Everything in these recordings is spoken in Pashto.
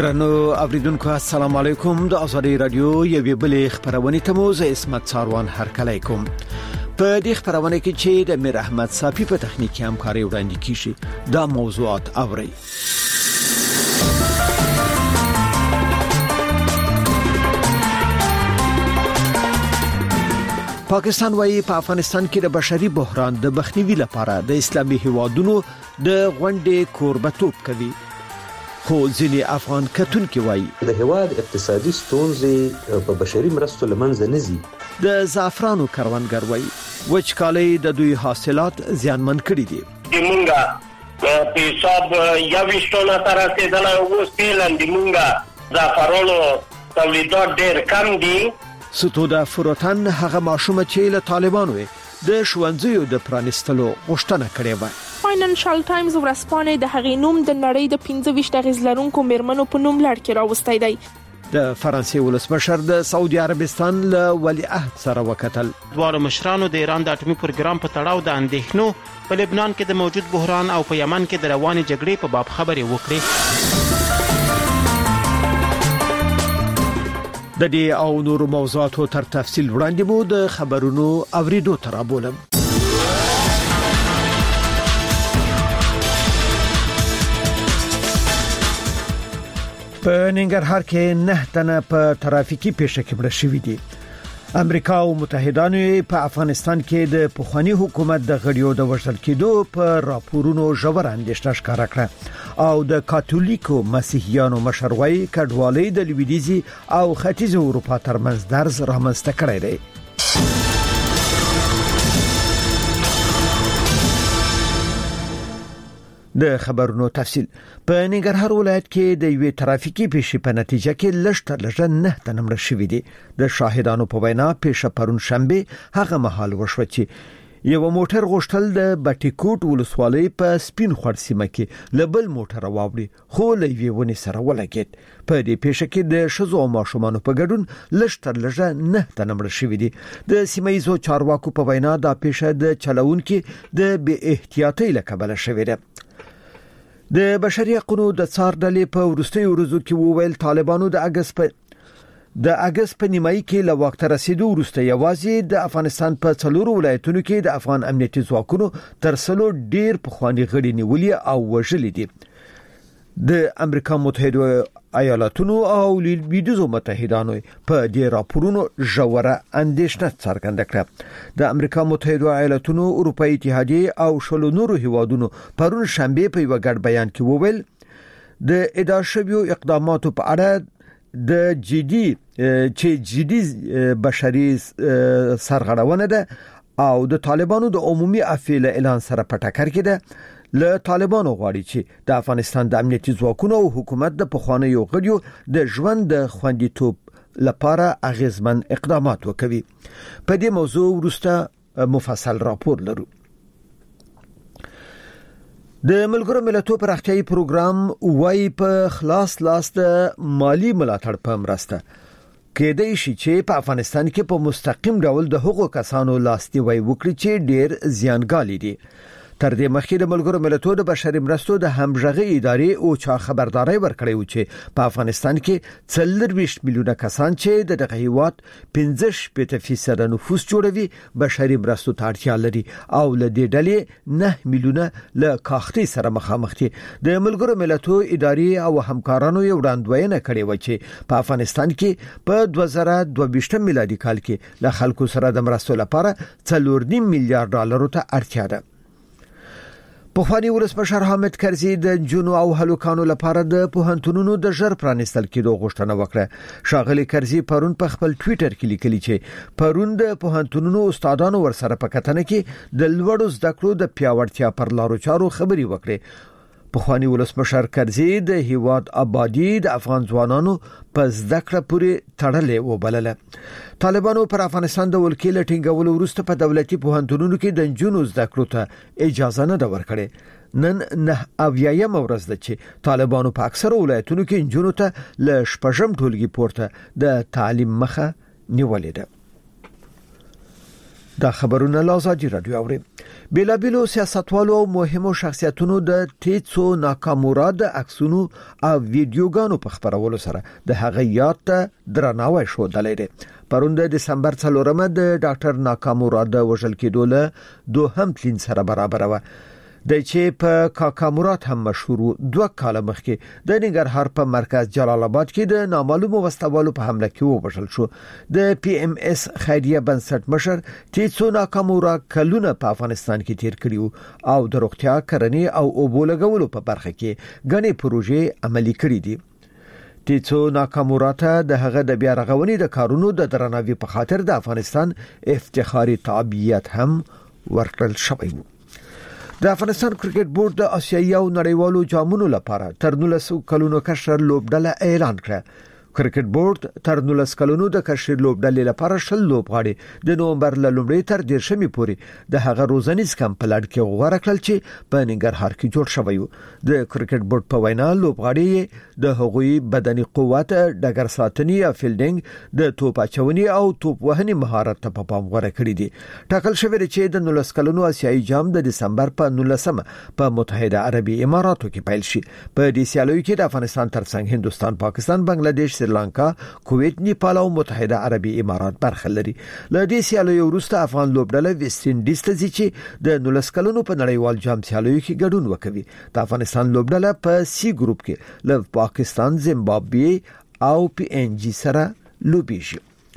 درنو اوریدونکو السلام علیکم د ازادي رادیو یوې بلې خبرونه ته مو زه اسمت ساروان هرکلی کوم. په دې خبرونه کې چې د میر احمد صافي په تخنیکی همکاري وړاندې کیږي دا موضوعات اوري. پاکستان وايي په افغانستان کې د بشري بحران د مخنیوي لپاره د اسلامي هیوادونو د غونډې کوربتوب کوي. خو ځینې افغان کتونکي وايي د هیواد اقتصادي ستونزې په بشري مرستو لمنځه نه ځي. د زعفرانو کروندګر وايي وچکالي د دوی حاصلات زیانمن کړي دي. موږ په حساب یا وشتونه تر رسیدلای اوس پیلند موږ زعفرانو تولیدات ډېر کم دي. ستوده فروتن هغه ماشومه چې له طالبانو د ښوونځیو د پرانستلو غوښتنه کړې و. فاینانشل ټایمز ورسپانې د هغې نوم د نړۍ د 15 اغیز لرونکو میرمنو په نوم لړ کې راوستی دی. د فرانسې ولسمشر د سعودي عربستان له ولیعهد سره وکتل. دوه مشرانو د ایران د اټومي پروګرام په تړاو د اندېښنو په لبنان کې د موجود بحران او په یمن کې د روانې جګړې په باب خبرې وکړې. د دې او نور موضوعاتو تر تفصیل وړاندې مو د خبرونو اوریدو تر ابولم. په ننګرهار کې 9 تنه په ترافیکي پیښه کې مړه شوي دي. امریکا او متحدانو په افغانستان کې د پخوانی حکومت د غړیو د وژل کېدو په راپورونو ژور اندېښنه ښکاره کړه او د کاتولیکو مسیحیانو مشروعي کډوالۍ د لویدیځي او ختیځ اروپا ترمنځ درز رامنځته کړی دی. د خبرونو تفصیل په ننګرهار ولایت کې د یوې ترافیکي پیښې په نتیجه کې لږ 9 تنه مړه شوي دي. د شاهدانو په وینا پیښه پرون شنبه هغه مهال وشوه چې یو موټر غوښتل د بټیکوټ ولسوالۍ په سپین خور سیمه کې لبل موټر واوړي خو لوی ونی سره ولګید. په دې پیښه کې د شزو او ماشومانو په ګډون لږ 9 تنه مړه شوي دي. د سیمایي چارواکو په وینا دا پیښه د چلوونکو د بې احتیاطۍ له کبله شوې ده. د بشري حقوقو د څار ډلې په ورستي ورځو کې وویل طالبانو د اگست په نیمایي کې له وخت رسیدو وروسته یوازې د افغانستان په 4 ولایتونو کې د افغان امنیتي ځواکونو تر څلو ډیر پخوانی غړي نیولې او وژلې دي. د امریکا متحده ایالاتونو او لویدیځو متحدانو په دې راپورونو ژوره اندېښنه څرګنده کړه. د امریکا متحده ایالاتونو اروپאי اتحادیه او شلو نورو هیوادونو پرون شنبه په یو ګډ بیان کې وویل د اداره شویو اقداماتو په اړه د جدي بشري سرغړونه ده او د طالبانو د عمومي عفو اعلان سره په ټکر کې ده. له طالبانو غواړي چې د افغانستان د امنیتي ځواکونو او حکومت د پخوانیو غړیو د ژوند د خوندیتوب لپاره اغیزمن اقدامات وکړي. په دې موضوع وروسته مفصل راپور لرو. د ملګرو ملتونو پراختیايي پروګرام وايي په خلاص لاس د مالی ملاتړ په مرسته کېدای شي چې په افغانستان کې په مستقیم ډول د حقوقو کسانو لاستیوي وکړي چې ډیر زیانګالي دي. تر دې مخکې د ملګرو ملتونو د بشري مرستو د همغږي ادارې او چا خبرداري ورکړې و چې په افغانستان کې 40 میلیونه کسان چې د هیواد 15% نفوس جوړوي بشري مرستو ته اړتیا لري او له دې ډلې 9 میلیونه له کاختي سره مخامخ دي. د ملګرو ملتونو ادارې او همکارانو یو وړاندوینه کړې و چې په افغانستان کې په 2022 میلادي کال کې له خلکو سره د مرستو لپاره 4.5 میلیارډ ډالر ته اړتیا ده. پخوانی ولسمشر حامد کرزي د جنو او هلوکانو لپاره د پوهنتونونو د ژر پرانستل کېدو غوښتنه وکړه. شاغلي کرزي پرون په خپل ټوئیټر کې لیکلي چې پرون د پوهنتونونو استادانو ورسره په کتنه کې د لوړو زده کړو د پیاوړتیا پر لارو چارو خبري وکړي. پخوانی ولسمشر کرزي د هیواد آبادی د افغان ځوانانو په زده کړه پورې تړلې وبلله. طالبانو پر افغانستان د ولکې لټینګولو وروسته په دولتي پوهنتونونو کې د جنونو زده کړو ته اجازه نه ورکړې. نن 9 ورځ ده چې طالبانو په اکثره ولایتونو کې جنونو ته ل شپږم ټولګي پورته د تعلیم مخه نیولې ده. دا خبرونه لازم رادیو اوري. بلابلو سیاستوالو او مهمو شخصیتونو د تیتسو ناکامورا د عکسونو او ویډیوګانو په خبرولو سره د هغه یاد ته درناوی شو دلته. پروند دسمبر 4 د ډاکټر ناکامورا د وژل کېدو له دوهم تلین سره برابر و. د چې په کاکامورات هم مشهور 2 کال مخکې د ننګرهار په مرکز جلال آباد کې د نامعلومو وسوالو په حمله کې ووژل شو. د پی ام اس خیریه بنسټ مشر تیتسو ناکامورا کلونه په افغانستان کې تیر کړیو او د روغتیا کرنې او اوبو لګولو په برخه کې غني پروژې عملي کړې دي. تیتسو ناکامورا ته د هغه د بیا رغونې د کارونو د درناوي په خاطر د افغانستان افتخاري تابعیت هم ورکړل شوی و. د افغانستان کرکټ بورډ د آسیایي او نړیوالو جامونو لپاره تر 19 کلونو کشر لوبډله اعلان کړه. کرکټ بورډ تر 19 کلونو د کشر لوبډلې لپاره شل لوبغاړي د نومبر له لومړۍ تر 10 پورې د هغه روزنیز کمپ په لړ کې غوړه کړل چې په ننګرهار کې جوړ شوی و. د کرکټ بورډ په وینا لوبغاړي د هغوی بدني قوت، ډګر ساتنې او فیلډینګ، د توپ اچونې او توپ وهنې مهارت ته په پام غوړه کړی دي. ټاکل شوی چې د 19 کلونو آسیایي جام د دسمبر په 19 په متحده عربي اماراتو کې پیل شي. په دې سیالیو کې د افغانستان ترڅنګ هندستان، پاکستان، بنگلاديش، سریلانکا، کویت، نیپال او متحده عربي امارات برخه لري. له دې سیالیو وروسته افغان لوبډله ویسټ انډیز ته ځي چې د 19 کلونو په نړیوال جام سیالیو کې ګډون وکوي. د افغانستان لوبډله په سی ګروپ کې له پاکستان، زیمبابوې او پی ان جی سره لوبیږي.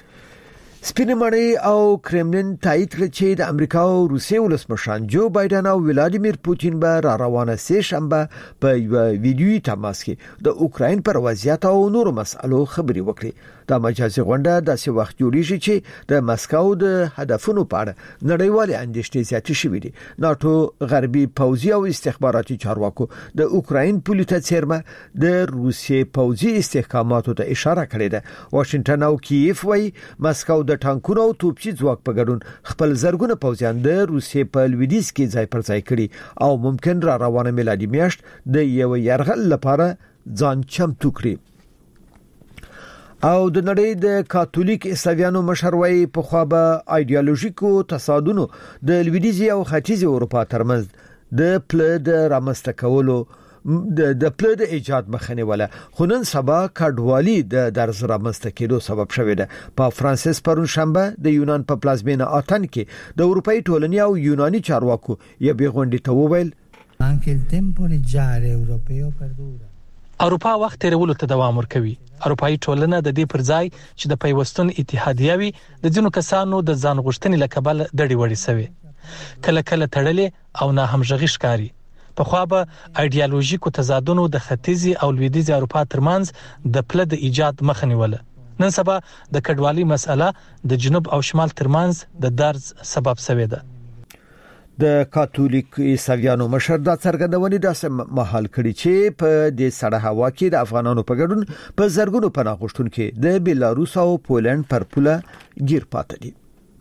سپینمړی او کرملین تایید کړ چې د امریکا او روسیې ولسمشر جو بایدن او ولادیمیر پوتین به را روانه سه شنبه په ویډیوي تماس کې د اوکراین پر وضعیت او نورو مسألو خبري وکړي. دا مجازي غونډه داسې وخت جوړیږي چې د مسکو د هدفونو په اړه نړیوالې اندېښنې زیاتې شوې دي. ناتو غربي پوځي او استخباراتي چارواکو د اوکراین پولیټه چیرمه د روسیې پوځي استحکاماتو ته اشاره کړې ده. واشنگټن او کیف وايي مسکو د ټانکونو او توپچي ځواک په ګډون خپل زرګونه پوځیان د روسیې په لویدیځ کې ځای پر ځای کړي او ممکن را روانه میلادي میاشت د یو يرغل لپاره ځان چمتو کړي. او د نړۍ د کاتولیک عیسویانو مشروي په خوا به ایدئولوژیکو تصادونو د لویدیځي او ختیځي اروپا ترمنځ د پل د رامسته کولو د پل د ایجاد مخنی ولا خونن سبا کډوالي د درز رامسته کېدو سبب شوې ده. په فرانسیس پرون شنبه د یونان په پلازمینه آتن کې د اروپאי ټولنې او یوناني چارواکو یې غونډې ته وویل اروپا وخت تیرولو ته دوام ورکوي. اروپאי ټولنه د دې پر ځای چې د پیوستون اتحادیه وي د ځینو کسانو د ځان غوښتنې لکبل دړي وړي سوي کله کله تړلې او نه همغږي ښکاری. په خوا به ایدئولوژیکو تضادونو د ختیځي او لویدیځي اروپا ترمنځ د پل د ایجاد مخه نیوله. نن سبا د کډوالۍ مسأله د جنوب او شمال ترمنځ د درز سبب شوې ده. د کاتولیک عیسویانو مشر دا څرګندونې داسې مهال کړي چې په دې سړه هوا کې د افغانانو په ګډون په زرګونو پناه غوښتونکو د بیلاروس او پولند پر پوله گیر پاتې دي.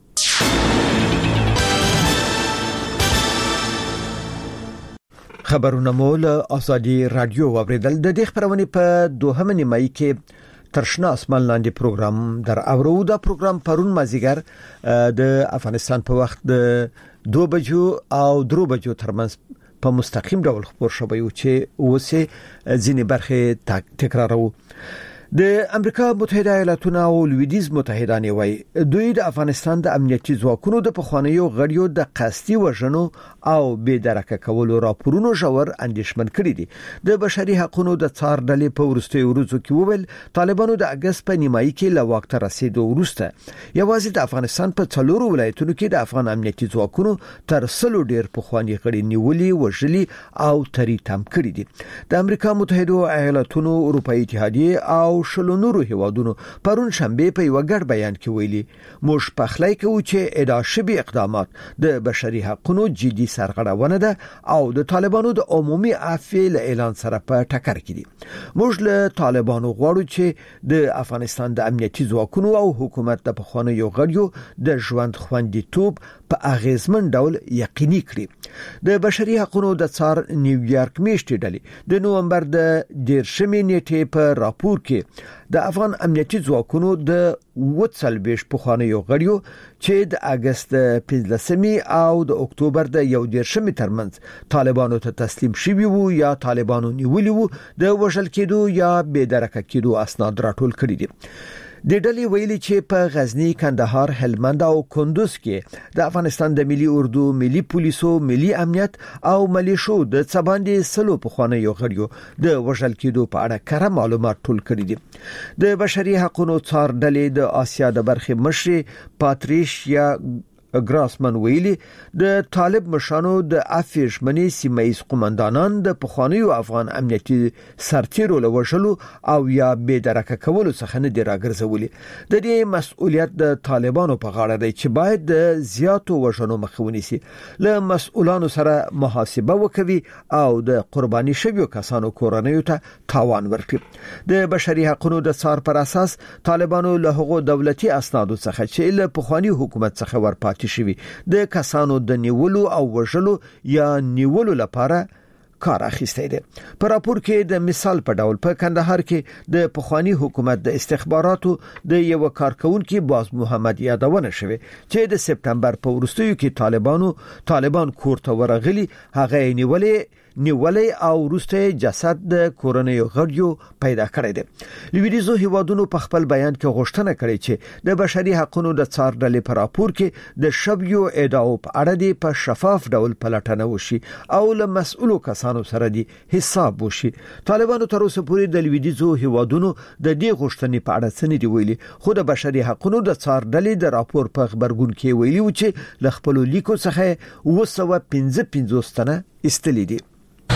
خبرونه مول ازادي رادیو اوریدل. د دې خبرونه په 2 نیمه کې ترشنا اسمان لاندې پروګرام در اورو. دا پروګرام پرون مازیګر د افغانستان په وخت د 2 بجو او 3 بجو ترمنځ په مستقیم ډول خبر شوی و چې اوسه ځینې برخه تکرارو. د امریکا متحده ایالاتونو او لویدیځ متحدانه وای دوی د افغانستان د امنیتي ځواکونو د پخوانیو غړیو د قصدي وژنو او بې درکه کولو راپورونو ژور اندېښمن کړي دي. د بشري حقوقو د څار ډلې په ورستیو ورځو کې وویل طالبانو د اگست په نیمایي کې له وخت رسیدو وروسته یوازې د افغانستان په 4 ولایتونو کې د افغان امنیتي ځواکونو تر 100 ډیر پخوانی غړي نیولي، وژلي او تریتم کړي دي. د امریکا متحده ایالاتونو، اروپאי اتحادیه او شلو نورو هیوادونو پرون شنبه په یو ګډ بیان کې ویلي موږ پخلی کوو چې ادعا شوي اقدامات د بشري حقوقو جدي سرغړونه ده او د طالبانو د عمومي عفو اعلان سره په ټکر کې دي. موږ له طالبانو غواړو چې د افغانستان د امنیتي ځواکونو او حکومت د پخوانیو غړیو د ژوند خوندیتوب په اغیزمن ډول یقیني کړي. د بشري حقوقو د څار نیویارک میشتې ډلې د نومبر د 10 نیټې په راپور کې د افغان امنیتي ځواکونو د وڅلبېش پخوانیو غړیو چې د اگست 15 او د اکتوبر د 11 ترمنځ طالبانو ته تسلیم شوي وو یا طالبانو نیولي وو د وژل کېدو یا بې درکه کېدو اسناد راټول کړي دي. د ډلې ویلي چې په غزنی، کندهار، هلمند او کندوز کې د افغانستان د ملي اردو، ملي پولیسو، ملي امنیت او ملیشو د څباندې سلو پخوانیو غړیو د وژل کېدو په اړه کره معلومات ټول کړي دي. د بشري حقوقو څار ډلې د آسیا د برخې مشر پاتریشیا ګراسمن ویلي د طالب مشانو د افیشمنی سیمایز قومندانان د پخوانیو افغان امنیتي سرتیرو لوژلو او یا بې درکه کولو څخه نه دی راګرځولي. د دې مسؤلیت د طالبانو په غاړه دی چې باید د زیاتو وژنو مخه ونیسي، له مسؤلانو سره محاسبه وکوي او د قرباني شویو کسانو کورنیو ته تاوان ورکړي. د بشري حقوقو د څار پر اساس طالبانو له هغو دولتي اسنادو څخه چې له پخوانی حکومت څخه ورپاتې شوی د کسانو د نیولو او وژلو یا نیولو لپاره کار اخیستی دی. په راپور کې د مثال په ډول په کندهار کې د پخوانی حکومت د استخباراتو د یو کارکونکو باز محمد یادونه شوی چې د سپتمبر په وروستیو کې طالبان کور ته ورغلي، هغه نیولې او وروسته جسد د کورنیو غړیو پیدا کړی دی. لویدیزو هیوادونو په خپل بیان کې غوښتنه کړې چې د بشري حقوقو د څار ډلې په راپور کې د شویو ادعاو په اړه دی په شفاف ډول پلټنه وشي او له مسؤلو کسانو سره دی حساب وشي. طالبانو تر اوسه پورې د لویدیزو هیوادونو د دې غوښتنې په اړه څه نه دی ویلي، خو د بشري حقوقو د څار ډلې د راپور په خبرګون کې ویلي و چې له خپل لیکو څخه 255 تنه استلې دي.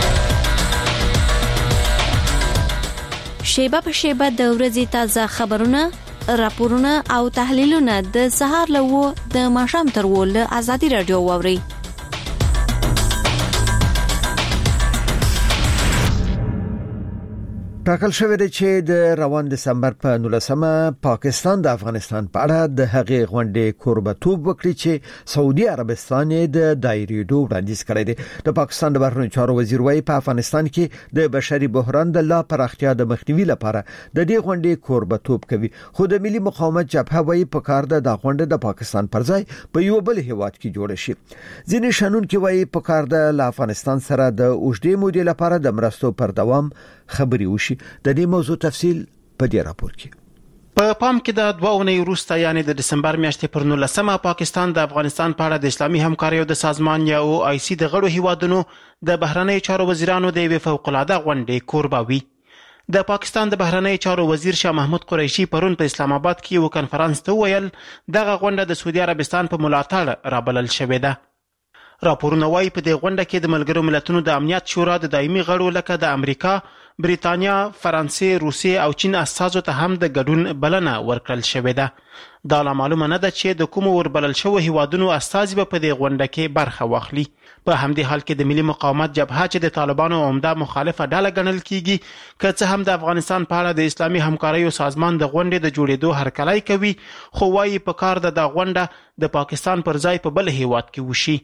شیبه په شیبه د ورځې تازه خبرونه، راپورونه او تحلیلونه د سهار له د ماښام تر ول آزادي رادیو واوري. ټاکل شوی دی چې د روان دسمبر په 19 پاکستان د افغانستان په اړه د هغې غونډې کوربتوب وکړي چې سعودي عربستان د دایریدو وړاندیز کړی دی. د پاکستان د بهرنیو چارو وزیر وايي په افغانستان کې د بشري بحران د لا پراختیا د مخنیوي لپاره د دې غونډې کوربتوب کوي، خو د ملي مقاومت جبهه وايي په کار ده د غونډې د پاکستان پر ځای په یو بل هیواد کې جوړ شي. ځینې شنونکي وايي په کار ده له افغانستان سره د اوږدې مودې لپاره د مرستو پر دوام خبري وشي. د دې موضوع تفصیل په دې راپور کې په پام کې د 2 اونۍ وروسته یعنی د دسمبر میاشتې پر 19 پاکستان د افغانستان په اړه د اسلامي همکاریو د سازمان یا OIC د غړو هیوادونو د بهرنیو چارو وزیرانو د یوې فوق‌العاده غونډې کوربه وي. د پاکستان د بهرنیو چارو وزیر شاه محمود قریشي پرون په اسلام آباد کې یو کانفرنس ته ویل دغه غونډه د سعودي عربستان په ملاتړ رابلل شوې ده. راپورونه وايي په دې غونډه کې د ملګرو ملتونو د امنیت شورا د دایمي غړو لکه د امریکا، بریتانیا، فرانسې، روسیې او چین اساسو ته هم د ګډون بلنه ورکړل شوې ده. دا لا معلومه نه ده چې د کوم وربلل شوو هیوادونو استازي به په دې غونډه کې برخه واخلي. په همدې حال کې د ملي مقاومت جبهه چې د طالبانو عمده مخالفه ډله ګڼل کیږي، که څه هم د افغانستان په اړه د اسلامي همکاریو سازمان د غونډې د جوړېدو هرکلی کوي، خو وايي په کار ده د غونډه د پاکستان پر ځای په بل هیواد کې وشي.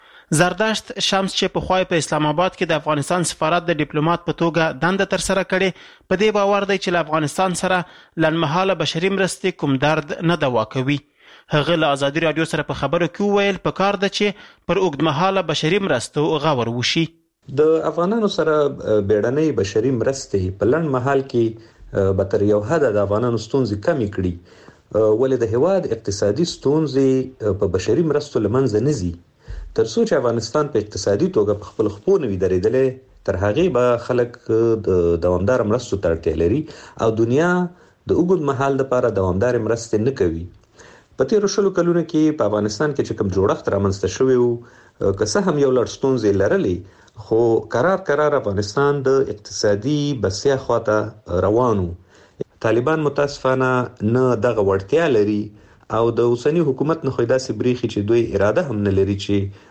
زرداشت شمس چې په خوای په اسلام آباد کې د افغانستان سفارت د ډیپلوماټ په توګه دنده تر سره کړي، په دې باور دی چې له افغانستان سره لنډمهاله بشري مرستې کوم درد نه دوا کوي. هغه له آزادي رادیو سره په خبرو کې ویل په کار ده چې پر اوږدمهاله بشري مرستو غور وشي. د افغانانو سره بیړنۍ بشري مرستې په لنډ مهال کې به تر یو حد د افغانانو ستونزې کمې کړي، ولې د هیواد اقتصادي ستونزې په بشري مرستو لمنځه نه ځي. تر څو چې افغانستان په اقتصادي توګه په خپل خپو نه وي درېدلې، تر هغې به خلک د دوامدار مرستو ته اړتیا لري او دنیا د اوږد مهال لپاره دوامدار مرستې نه کوي. په تیرو 20 کلونو کې په افغانستان کې چې کوم جوړښت رامنځته شوی و، که څه هم یو لړ ستونزې لرلې، خو قرار افغانستان د اقتصادي بسیا خواته روان و. طالبان متاسفانه نه دغه وړتیا لري او د اوسنی حکومت نه خو داسې بریخي چې دوی اراده هم نه لري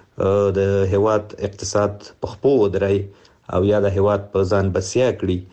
چې د هیواد اقتصاد په خپو ودرای او یا د هیواد په ځان بسیا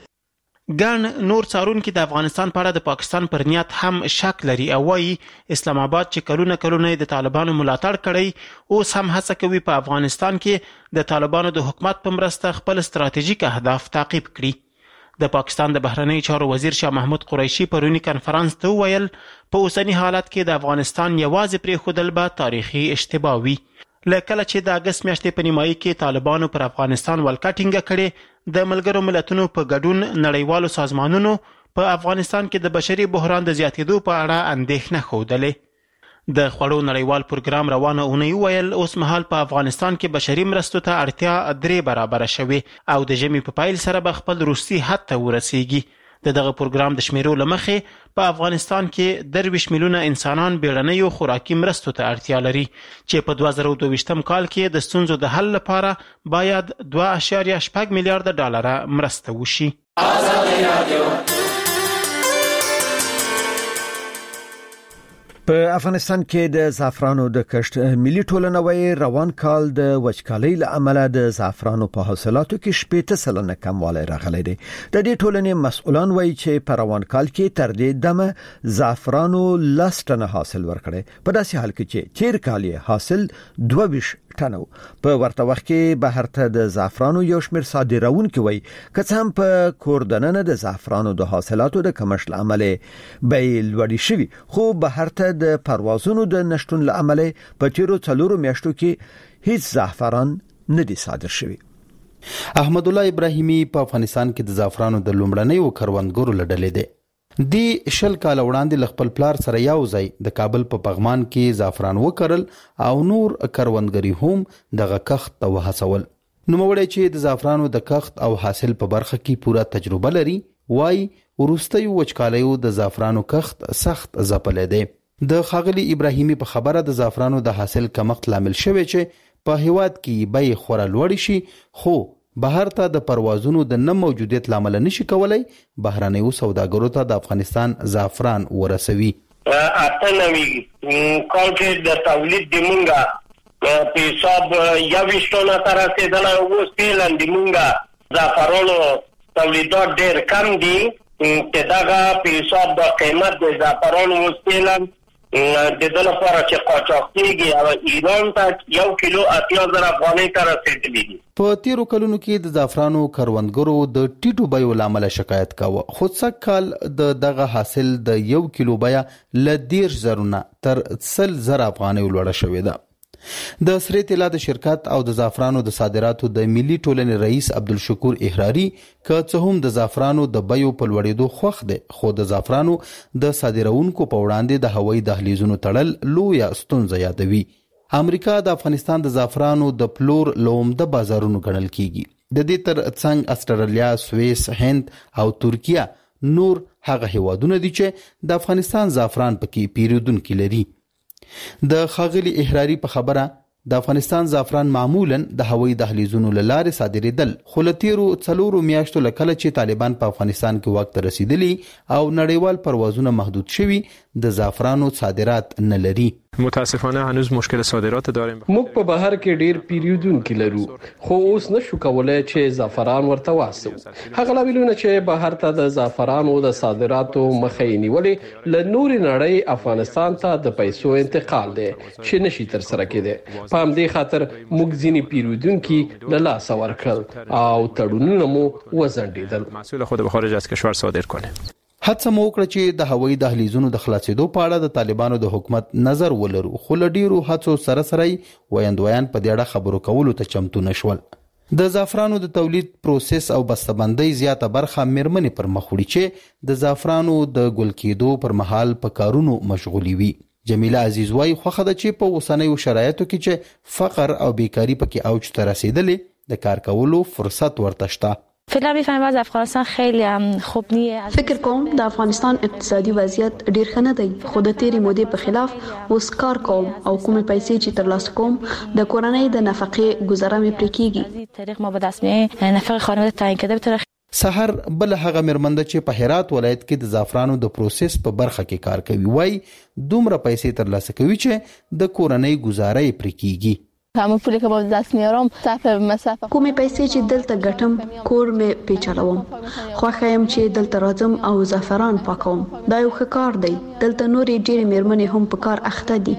کړي. ګڼ نور څارونکي د افغانستان په اړه د پاکستان پر نیت هم شک لري او وايي اسلام آباد چې کلونه د طالبانو ملاتړ کړی، اوس هم هڅه کوي په افغانستان کې د طالبانو د حکومت په مرسته خپل ستراتیژیک اهداف تعقیب کړي. د پاکستان د بهرنی چارو وزیر شاه محمود قریشي پرونی کنفرانس ته ویل په اوسنی حالت کې د افغانستان یوازې پرېښودل به تاریخي اشتباه وي. لکه چې د اګست میاشتې په نیمایي کې طالبانو پر افغانستان ولکه ټینګه کړې، د ملګرو ملتونو په ګډون نړیوالو سازمانونو په افغانستان کې د بشري بحران د زیاتېدو په اړه اندېښنه ښودلې. د خوړو نړیوال پروګرام روانه اونۍ ویل اوس مهال په افغانستان کې بشري مرستو ته اړتیا 3 برابره شوې او د ژمي په پیل سره به خپل روسي حد ته ورسیږي. د دغه پروګرام د شمیرو له مخې په افغانستان کې 23 میلیونه انسانان بیړنیو خوراکي مرستو ته اړتیا لري چې په 2022 کال کې د ستونزو د حل لپاره باید 2.8 میلیارډ ډالر مرسته وشي. په افغانستان کې د زعفرانو د کښت ملي ټولنه وایي روان کال د وچکالۍ له امله د زعفرانو په حاصلاتو کې 80% کموالی راغلی دی. د دې ټولنې مسؤلان وایي چې په روان کال کې تر دې دمه زعفرانو 10 ټنه حاصل ورکړي، په داسې حال کې چې تیر کال یې حاصل 22 ټنه. په ورته وخت کې بهر ته د زعفرانو یو شمېر صادرونکي وایي که څه هم په کور دننه د زعفرانو د حاصلاتو د کمښت له امله بیې لوړې شوي، خو بهر ته د پروازونو د نشټون له امله په تیرو 4 میاشتو کې هیڅ زعفران نه دي صادر شوي. احمد الله ابراهیمی په افغانستان کې د زعفرانو د لومړنیو کروندګرو لړلې دی. دی 20 کال وړاندې ل خپل پلار سره یو ځای د کابل په پغمان کې زعفران وکرل او نور کروندګری هم دغه کښت ته وهڅول. نوموړی چې د زعفرانو د کښت او حاصل په برخه کې پوره تجربه لري وای وروستیو وچکالیو د زعفرانو کښت سخت ځپلی دی. د ښاغلي ابراهیمی په خبره د زعفرانو د حاصل کمښت لامل شوی چې په هیواد کې بیې خورا لوړې شي، خو بهر ته د پروازونو د نه موجودیت لامل نشي کولای بهرنیو سوداګرو ته د افغانستان زعفران ورسوي. اتنوي کال کې د تولید د مونږه په حساب 21 ټنه تر رسیدل او اوس پیلن د مونږه زعفرانو تولیدات ډېر کم دي چې دا په حساب د قیمت د زعفرانو اوس پیلن د دې لپاره چې قاچاق کیږي او ایران ته 1 کیلو 80,000 افغانۍ ته رسیدلی دي. په تیرو کلونو کې د زعفرانو کروندګرو د ټیټو بیو لامل شکایت کاوه، خو څک کال د دغه حاصل د 1 کیلو بیا ل 10,000 تر 100,000 افغانۍ لوړه شوې ده. د سری طلا د شرکت او د زعفرانو د صادراتو د ملي ټولنې رئیس عبدالشکور احراری که څه هم د زعفرانو د بیو په لوړېدو خوښ دی، خو د زعفرانو د صادرونکو په وړاندې د هوایي دهلیزونو تړل لویه ستونزه یادوي. امریکا د افغانستان د زعفرانو د پلور لومده بازارونو ګڼل کیږي. د دې تر څنګ استرالیا، سویس، هند او ترکیه نور هغه هیوادونه دي چې د افغانستان زعفران پکې پیرودونکي لري. د ښاغلي احراری په خبره د افغانستان زعفران معمولا د هوایي دهلیزونو له لارې صادرېدل، خو له تیرو 4 میاشتو له کله چې طالبان په افغانستان کې واک ته رسیدلي او نړیوال پروازونه محدود شوي د زعفرانو صادرات نه لري. متاسفانه هنوز مشکل صادرات داریم. موږ په بهر کې ډیر پیریودونکي لرو، خو اوس نشو کولای چې زعفران ورته واسو. هغه لاملونه چې بهر ته د زعفرانو د صادراتو مخې نیولې له نورې نړۍ افغانستان ته د پیسو انتقال دی چې نشي تر سره کېده. په همدې خاطر موږ ځینې پیریودونکي له لاسه ورکړل او تړونونه مو وځنډېدل. محصول خود به خارج از کشور صادر کنه. هڅه مو وکړه چې د هوایي دهلیزونو د خلاصېدو په اړه د طالبانو د حکومت نظر ولرو، خو له ډیرو هڅو سره ویاندویان په دې اړه خبرو کولو ته چمتو نشول. د زعفرانو د تولید پروسس او بسته‌بندۍ زیاته برخه میرمنې پر مخ وړي چې د زعفرانو د ګل کېدو پر مهال په کارونو مشغولي وي. جمیله عزیز وايي خوښه ده چې په اوسنیو شرایطو کې چې فقر او بیکاری پکې اوج ته رسیدلې د کار کولو فرصت ورته شته. فعلا میفهمم از افغانستان خیلی خوب نیه. فکر کوم د افغانستان اقتصادي وضعیت ډیر ښه نه دی، خو د تیرې مودې په خلاف اوس کار کوم او کومې پیسې چې ترلاسه کوم د کورنۍ د نفقې گزاره مې پرې کیږي. طریق ما به دست میاد نفقه خانواده تعیین کده بتره. سحر بل هغه مرمنده چې په هرات ولایت کې د زعفرانو د پروسس په برخه کې کار کوي وای دومره پیسې ترلاسه کوي چې د کورنۍ گزاره یې پرې کیږي. همون پولی که با دست میارم مسافه کومې پیسې چې دلته ګټم کور مې پیچلوم، خوښه یم چې دلته راځم او زعفران پاکوم. دا یو ښه کار دی. دلته نورې ډېرې میرمنې هم په کار اخته دي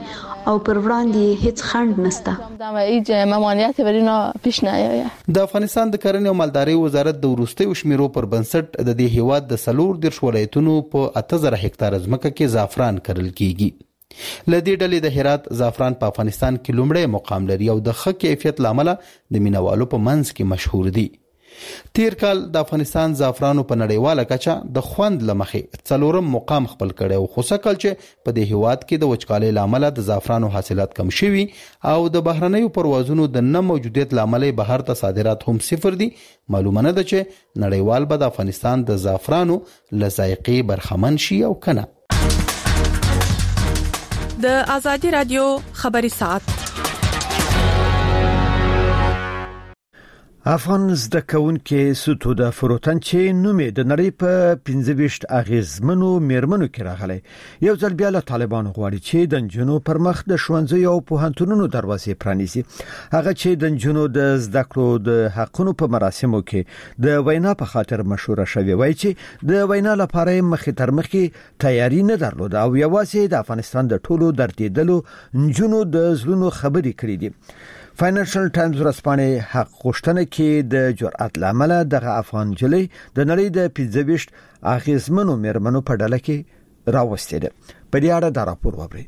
او پر وړاندې هیڅ خنډ نشته. هیڅ ممانعت ورینه پیش نه آید. د افغانستان د کرنې او مالدارۍ وزارت د وروستي شمیرو پر بنسټ د دې هیواد د 14 ولایتونو په 8000 هکتار ځمکه کې زعفران کرل کیږي. لدې ډلې د هرات زعفران په افغانستان کې لومړی مقام لري او د ښه کیفیت لامل د مینوالو په منځ کې مشهور دي. تیر کال د افغانستان زعفرانو په نړیواله کچه د خوند لمخې 4 مقام خپل کړي او خو سکل چې په دې هیواد کې د وچکالۍ لامل د زعفرانو حاصلات کم شوي او د بهرنیو پروازونو د نه موجودیت لامل بهر ته صادرات هم صفر دي. معلومه نه ده چې نړیوال به د افغانستان د زعفرانو له ذایقې برخمن شي او کنه. د آزادي رادیو خبري ساعت. افغان زده کوونکې ستوده فروتن چې نومې د نړۍ په 15 اغیزمنو میرمنو کې راغلی یو ځل بیا له طالبانو غواړي چې د نجونو پر مخ د ښوونځیو او پوهنتونونو دروازې پرانیزي. هغه چې د نجونو د زده کړو د حقونو په مراسمو کې د وینا په خاطر مشهور شوی وای چې د وینا لپاره مخې تر مخې تیاری نه درلوده او یوازې د افغانستان د ټولو دردیدلو نجونو د زلونو خبرې کړې دي. فاینانشل ټایمز ورځپاڼه حق غوښتنه کې د جرأت لامل دغه افغان جلې د نړۍ د 15 اغیزمنو میرمنو په ډله کې راوستې ده. په دې اړه دا راپور وبري.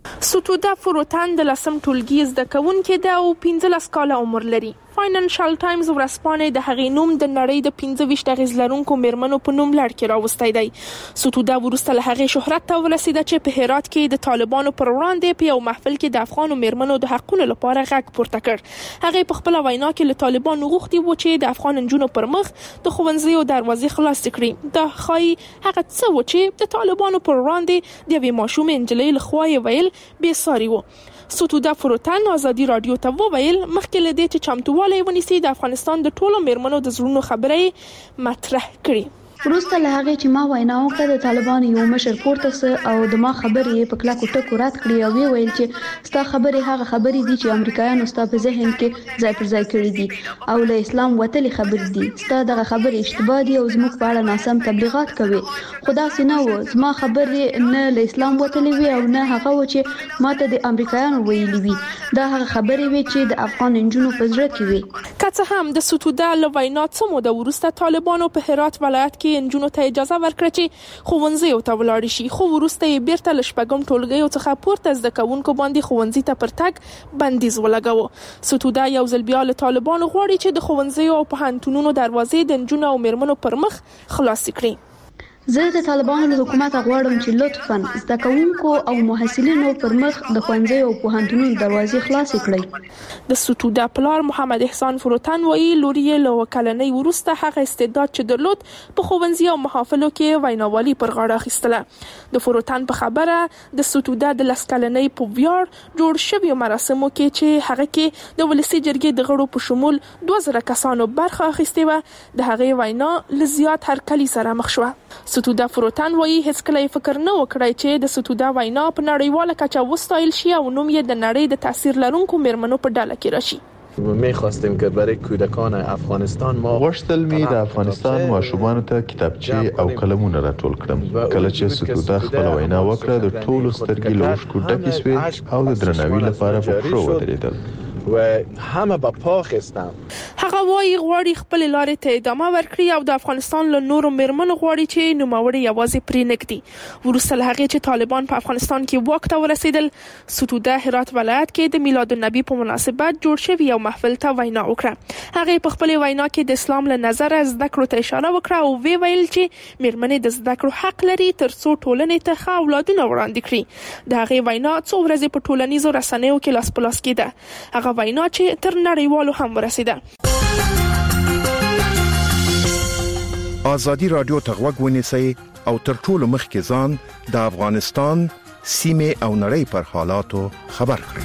ستوده فروتن د لسم ټولګي زده کوونکې ده او 15 کاله عمر لري. فاینانشل ټایمز ورځپاڼه د هغې نوم د نړۍ د 15 اغیز لرونکو میرمنو په نوم لړ کې راوستای دی. ستوده وروسته له هغې شهرت ته ورسیده چې په هرات کې د طالبانو پر وړاندې په یو محفل کې د افغانو میرمنو د حقونو لپاره غږ پورته کړ. هغې په خپل وینا کې له طالبانو غوښتي و چې د افغان نجونو پر مخ د ښوونځیو دروازې خلاص کړي. دا ښایي هغه څه و چې د طالبانو پر وړاندې د یوې ماشومې نجلۍ له خوا یې ویل بې ساري و. ستوده فروتن آزادي رادیو ته وویل مخکې له دې چې چمتووالی ونیسي د افغانستان د ټولو میرمنو د زړونو خبرې مطرح کړي. وروسته له هغې چې ما وینا وکړه د طالبانو یو مشر پورته سه او د ما خبرې په کلکو ټکو رد کړې او ویل چې ستا خبرې هغه خبرې دي چې امریکایانو ستا په ذهن کې ځای پر ځای کړي دي او له اسلام وتلې خبرې دي. ستا دغه خبرې اشتباه دي او زموږ په اړه ناسم تبلیغات کوي. خو داسې نه و. زما خبرې نه له اسلام وتلې وي او نه هغه و چې ما ته د امریکایانو ویلي وي. دا هغه خبرې وي چې د افغان نجونو په زړه کې وي. که څه هم د ستوده له وینا څه موده وروسته طالبانو په هرات ولایت کې نجونو ته اجازه ورکړه چې ښوونځیو ته ولاړ شي، خو وروسته یې بیرته له شپږم ټولګیو څخه پورته زده کوونکو باندې ښوونځي ته پر تګ بندیز ولګاوه. ستوده یو ځل بیا له طالبانو غواړي چې د ښوونځیو او پوهنتونونو دروازې د نجونو او میرمنو پر مخ خلاصې کړي. زه د طالبانو له حکومت غواړم چې لطفاً زده کوونکو او محصلینو پر مخ د ښوونځیو او پوهنتونونو دروازې خلاصې کړي. د ستوده پلار محمد احسان فروتن وایي لور یې له وکلنۍ وروسته هغه استعداد چې درلود په ښوونځي او محافلو کې ویناوالي پر غاړه اخیستله. د فروتن په خبره د ستوده د لسکلنۍ په ویاړ جوړ شوی مراسمو کې چې هغه کې د ولسي جرګې د غړو په شمول 2000 کسانو برخه اخیستې و د هغې وینا له زیات هرکلي سره مخ شوه. ستوده فروتن وایي هیڅ کله فکر نه وکړای چې د ستوده وینا په نړیواله کچه وستایل شي او نوم یې د نړۍ د تاثیر لرونکو میرمنو په ډله کې راشي. می‌خواستیم که برای کودکان افغانستان ما غوښتل می د افغانستان ماشومانو ته کتابچې او قلمونه راټول کړم. کله چې ستوده خپل وینا وکړه د ټولو سترګې له اوښکو ډکې شوې او د درناوي لپاره په پښو ودرېدل و همه با پا خستم. هغه وایي غواړي خپل لارې ته ادامه ورکړي او د افغانستان له نورو میرمنو غواړي چې نوموړی یوازې پرې نږدي. وروسته له هغې چې طالبان په افغانستان کې واک ته ورسېدل، ستوده هرات ولایت کې د میلاد النبی په مناسبت جوړ شوی یو محفل ته وینا وکړه. هغې په خپل وینا کې د اسلام له نظره زده کړو ته اشاره وکړه او ویل چې میرمنې د زده کړو حق لري ترڅو ټولنې ته ښه اولادونه وړاندې کړي. د هغې وینا څو ورځې په ټولنیزو رسنیو کې لاس په لاس کېده. هغه وینا چې تر نړیوالو هم ورسیده. آزادی رادیو ته غوږ ونیسئ او تر ټولو مخکې ځان د افغانستان سیمې او نړۍ پر حالاتو خبر کړئ.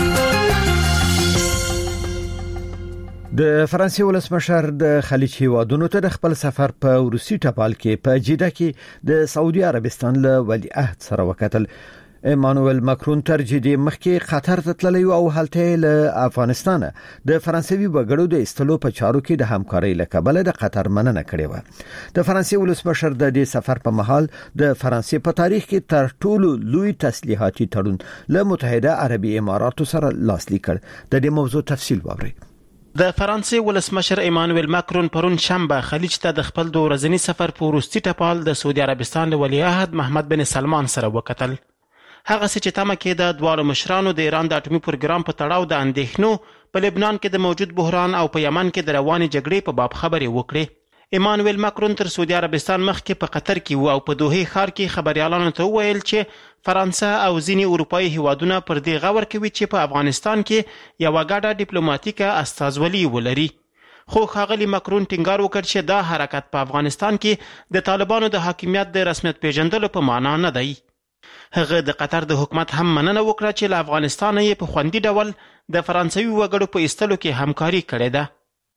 د فرانسې ولسمشر د خلیج هیوادونو ته د خپل سفر په روسي ټاپال کې په جده کې د سعودي عربستان له ولیعهد سره وکتل. ایمانوئل ماکرون تر جدي مخکې قطر ته تللی او هلته له افغانستان د فرانسوي وګړو د استلو په چارو کې د همکارۍ لکبل د قطر مننه کړې و. د فرانسې ولسمشر د دې سفر په مهال د فرانسې په تاریخ کې تر ټولو لوی تسلیحاتي تړون له متحده عربي اماراتو سره لاسلیک کړ. د دې موضوع تفصیل واورئ. د فرانسې ولسمشر ایمانوئل ماکرون پرون شنبه خلیج ته د خپل د ورځني سفر په وروستي ټپال د سعودي عربستان له ولیعهد محمد بن سلمان سره وکتل. هغه څه چې تمه کې د دوه مشرانو د ایران د اټومي پروګرام په تړاو د اندېښنو په لبنان کې د موجود بحران او په یمن کې د روانې جګړې په باب خبرې وکړې. ایمانوئل ماکرون تر سعودي عربستان مخکې په قطر کې و او په دوحې ښار کې خبريالانو ته وویل چې فرانسه او ځینې اروپایي هیوادونه پر دې غور کوي چې په افغانستان کې یو ګډه ډیپلوماټیکه استازولي ولري. خو ښاغلي ماکرون ټینګار وکړ چې دا حرکت په افغانستان کې د طالبانو د حاکمیت د رسمیت پیژندلو په معنا نه دی. هغه د قطر د حکومت هم مننه وکړه چې له افغانستان یې په خوندي ډول د فرانسوي وګړو په ایستلو کې همکاري کړې ده.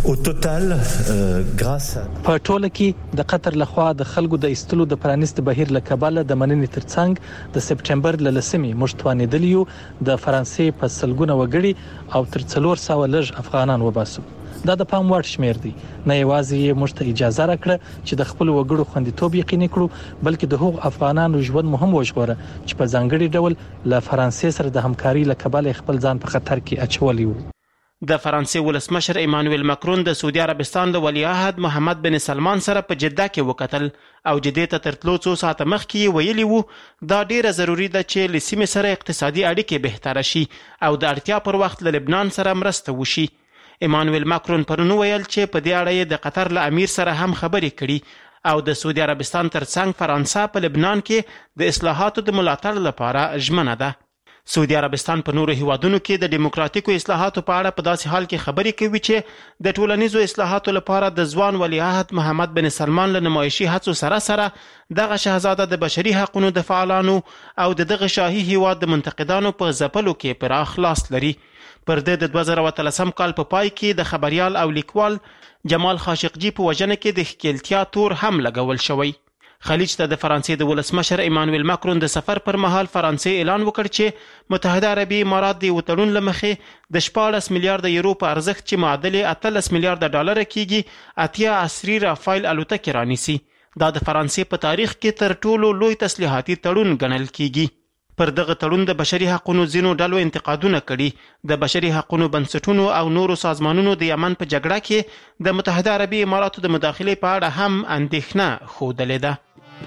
په ټوله کې د قطر لخوا د خلکو د ایستلو د پرانیست بهیر له کبله د مننې ترڅنګ د سپټمبر ل 10مې مشتوانېدلیو د فرانسې په سلګونه وګړي او تر 400 لږ افغانان وباسو. دا د پام وړ شمیر دی. نه یوازې موږ ته اجازه راکړه چې د خپل وګړو خوندیتوب یقیني کړو، بلکې د هغو افغانانو ژوند مهم وژغوره چې په ځانګړي ډول له فرانسې سره د همکاري له کبله خپل ځان په خطر کې اچولی وو. د فرانسې ولسمشر ایمانوئل ماکرون د سعودي عربستان له ولیعهد محمد بن سلمان سره په جده کې وکتل او جدې ته تر تلو څو ساعته مخکې ویلي وو دا ډیره ضروری ده چې له سیمې سره اقتصادي اړیکې بهتره شي او د اړتیا پر وخت له لبنان سره مرسته وشي. ایمانوئل ماکرون پرون ویل چې په دې اړه د قطر له امیر سره هم خبرې کړي او د سعودي عربستان ترڅنګ فرانسه په لبنان کې د اصلاحاتو د ملاتړ لپاره ژمنه ده. سعودي عربستان په نورو هیوادونو کې د دیموکراتیکو اصلاحاتو په اړه په داسې حال کې خبرې کوي چې د ټولنیزو اصلاحاتو لپاره د ځوان ولیعهد محمد بن سلمان له نمایشي هڅو سره دغه شاهزاده د بشري حقوقو د فعالانو او دغه شاهي هیواد د منتقدانو په ځپلو کې پراخ لاس لري. پر د 2013 کال په پای کې د خبريال او لیکوال جمال خاشقجي په وژنه کې د ښکیلتیا تور هم لګول شوی. خلیج ته د فرانسې د ولسمشر ایمانوئل ماکرون د سفر پر مهال فرانسې اعلان وکړ چې متحده عربي امارات د وټړون لمخې د 14 میلیارډ یورو په ارزښت چې معادل 18 میلیارډ ډالر کیږي اتیا عصري رافایل الوتکې رانیسي. دا د فرانسې په تاریخ کې تر ټولو لوی تسلیحاتي تړون ګڼل کیږي. پر دغه تړون د بشري حقوقو ځینو ډلو انتقادونه کړي. د بشري حقوقو بنسټونو او نورو سازمانونو د یمن په جګړه کې د متحده عربي اماراتو د مداخلې په اړه هم اندېښنه ښودلې ده.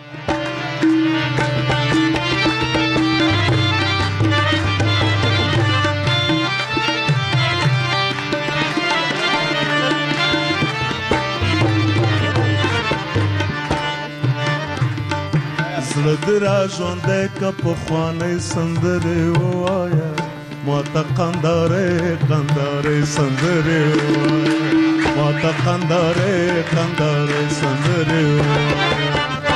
زړه د را ژوندې که پخوانۍ سندرې ووایه ماته قندارې سندرې ووایه ماته قندارې سندرې ووایه.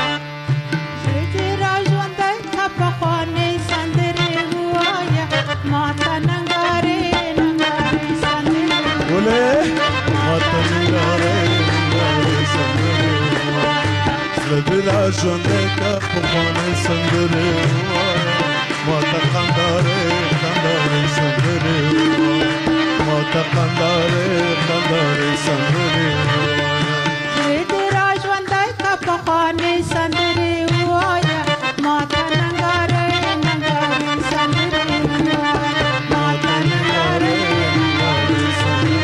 زړه ژوندې که پخوانۍ سندرې ووایه ماته قندارې سندرې ووایه ماته قندارې سندرې ووایه. زړه را ژوندې که پخوانۍ سندرې ووایه ماته ننګارې سندرې ووایه ماته ننګارې سندرې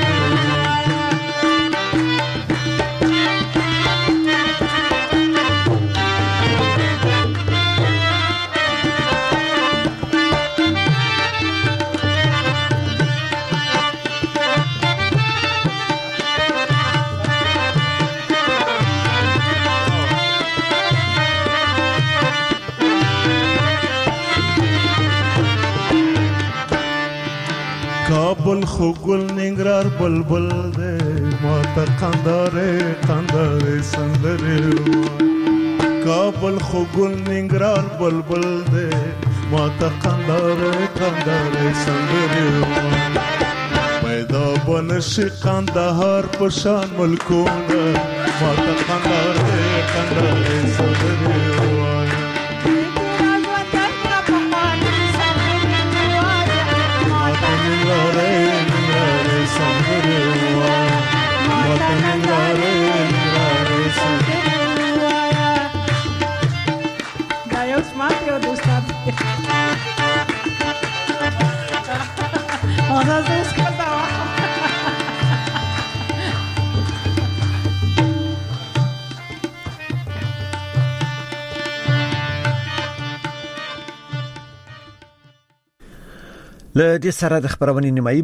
کابل خو ګل ننګرهار بلبل دی ماته قندارې سندرې ووایه. کابل خو ګل ننګرهار بلبل دی ماته قندارې سندرې ووایه. پیدا بنشي قندهار په شان ملکونه ماته قندارې سندرې ووایه. اوس خپل دا واخم له دې سره د خبرونې نیمایي